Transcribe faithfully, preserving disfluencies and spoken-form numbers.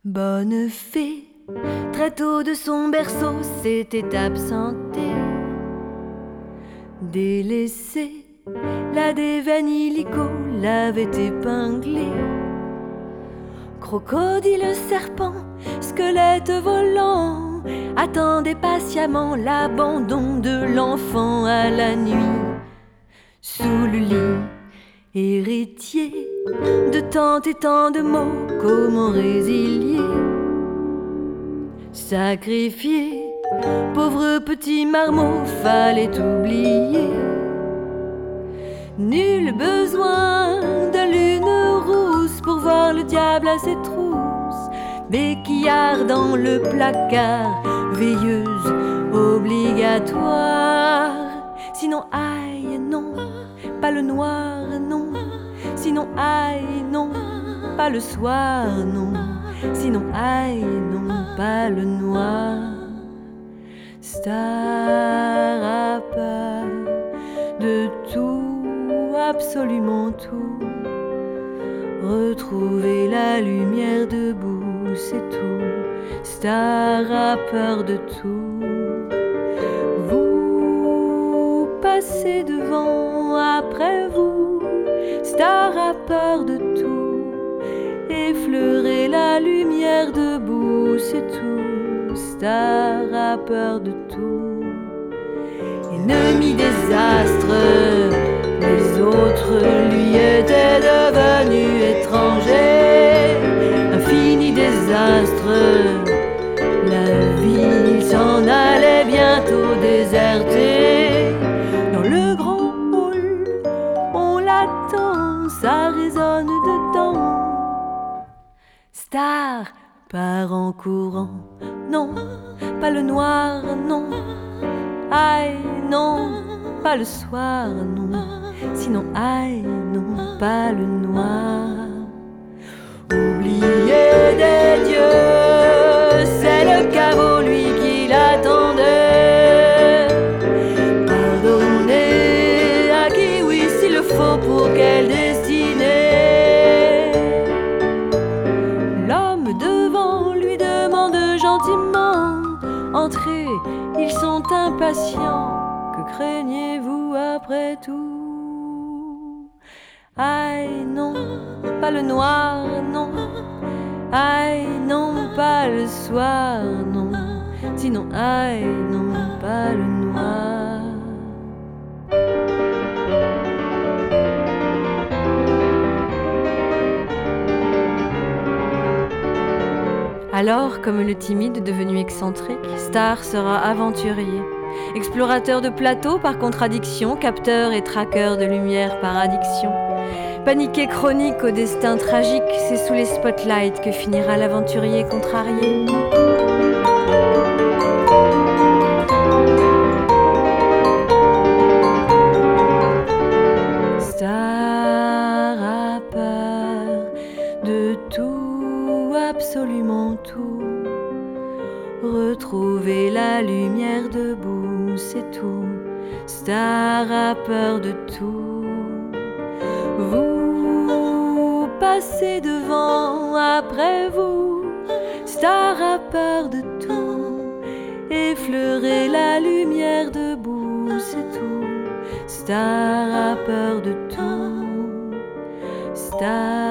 Bonne fée, très tôt de son berceau, s'était absentée. Délaissée, la déveine illico l'avait épinglée. Crocodile, serpent, squelette volant, attendait patiemment l'abandon de l'enfant à la nuit. Sous le lit, héritier de tant et tant de mots, comment résilier? Sacrifier, pauvre petit marmot, fallait oublier. Nul besoin de lune rousse pour voir le diable à ses trousses. Béquillard dans le placard, veilleuse obligatoire. Sinon aïe non, pas le noir non. Sinon aïe non, pas le soir non. Sinon aïe non, pas le noir. Star a peur de tout, absolument tout. Retrouver la lumière debout, c'est tout. Star a peur de tout. Vous passez devant, après vous. Star a peur de tout. Effleurer la lumière debout, c'est tout. Star a peur de tout. Ennemi des astres, les autres lui étaient devenus étrangers. Infini désastre, la ville s'en allait bientôt désertée. Dans le grand hall, on l'attend, ça résonne dedans. Star part en courant, non, pas le noir, non. Aïe, non, pas le soir, non. Sinon, aïe, non, pas le noir. Oublié des dieux, c'est le caveau, lui, qui l'attendait. Pardonnez à qui, oui, s'il le faut, pour quelle destinée. L'homme devant lui demande gentiment: entrez, ils sont impatients. Que craignez-vous après tout? Aïe non, pas le noir, non. Aïe non, pas le soir, non. Sinon aïe non, pas le noir. Alors, comme le timide devenu excentrique, Star sera aventurier. Explorateur de plateau par contradiction, capteur et traqueur de lumière par addiction. Paniqué chronique au destin tragique, c'est sous les spotlights que finira l'aventurier contrarié. Star a peur de tout, absolument tout. Retrouver la lumière debout, c'est tout. Star a peur de tout. Vous passez devant, après vous. Star a peur de tout. Effleurer la lumière debout, c'est tout. Star a peur de tout. Star